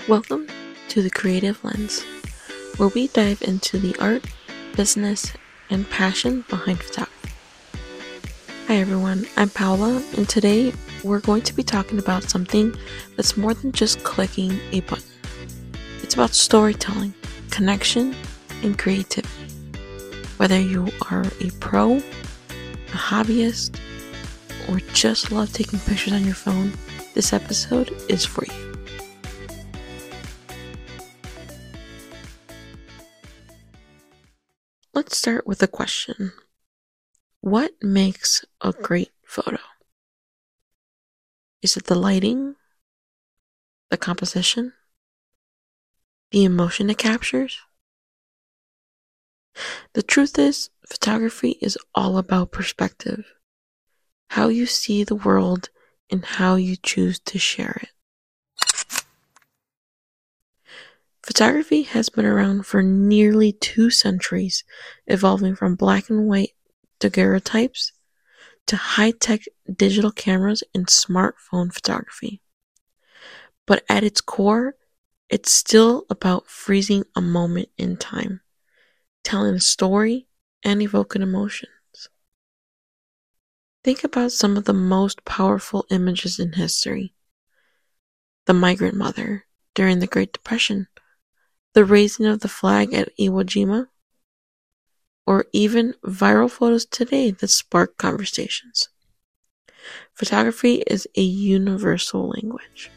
Welcome to The Creative Lens, where we dive into the art, business, and passion behind photography. Hi everyone, I'm Paula, and today we're going to be talking about something that's more than just clicking a button. It's about storytelling, connection, and creativity. Whether you are a pro, a hobbyist, or just love taking pictures on your phone, this episode is for you. Let's start with a question. What makes a great photo? Is it the lighting, the composition, the emotion it captures? The truth is, photography is all about perspective, how you see the world and how you choose to share it. Photography has been around for nearly 2 centuries, evolving from black and white daguerreotypes to high-tech digital cameras and smartphone photography. But at its core, it's still about freezing a moment in time, telling a story, and evoking emotions. Think about some of the most powerful images in history. The migrant mother during the Great Depression, the raising of the flag at Iwo Jima, or even viral photos today that spark conversations. Photography is a universal language.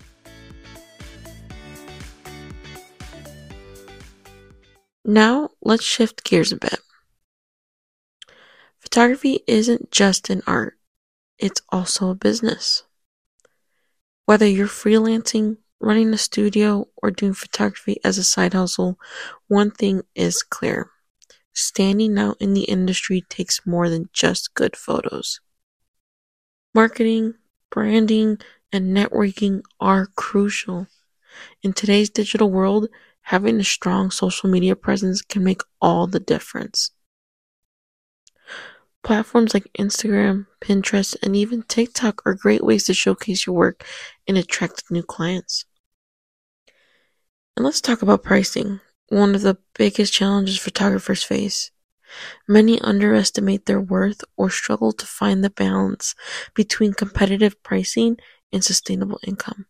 Now, let's shift gears a bit. Photography isn't just an art, it's also a business. Whether you're freelancing, running a studio, or doing photography as a side hustle, one thing is clear. Standing out in the industry takes more than just good photos. Marketing, branding, and networking are crucial. In today's digital world, having a strong social media presence can make all the difference. Platforms like Instagram, Pinterest, and even TikTok are great ways to showcase your work and attract new clients. And let's talk about pricing, one of the biggest challenges photographers face. Many underestimate their worth or struggle to find the balance between competitive pricing and sustainable income.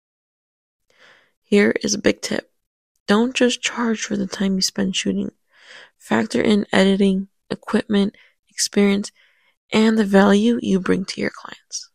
Here is a big tip. Don't just charge for the time you spend shooting. Factor in editing, equipment, experience, and the value you bring to your clients.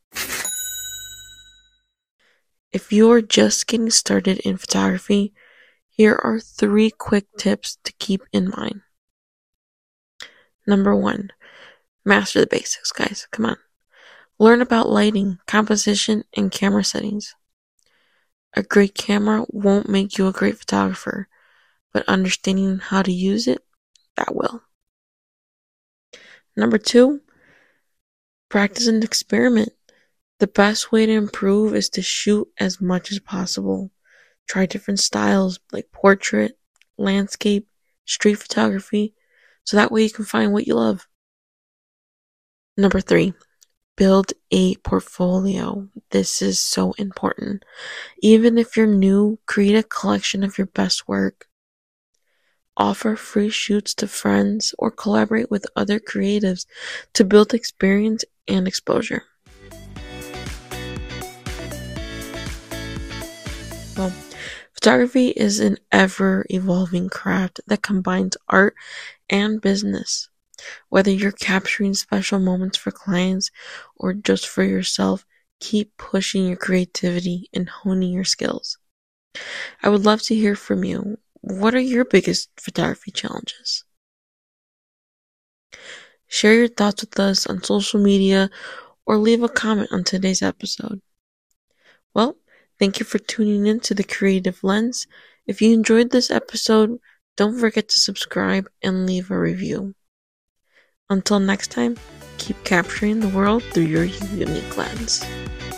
If you're just getting started in photography, here are 3 quick tips to keep in mind. Number 1, master the basics, guys. Come on. Learn about lighting, composition, and camera settings. A great camera won't make you a great photographer, but understanding how to use it, that will. Number 2, practice and experiment. The best way to improve is to shoot as much as possible. Try different styles like portrait, landscape, street photography, so that way you can find what you love. Number 3, build a portfolio. This is so important. Even if you're new, create a collection of your best work. Offer free shoots to friends or collaborate with other creatives to build experience and exposure. Well, photography is an ever-evolving craft that combines art and business. Whether you're capturing special moments for clients or just for yourself, keep pushing your creativity and honing your skills. I would love to hear from you. What are your biggest photography challenges? Share your thoughts with us on social media or leave a comment on today's episode. Well, thank you for tuning in to The Creative Lens. If you enjoyed this episode, don't forget to subscribe and leave a review. Until next time, keep capturing the world through your unique lens.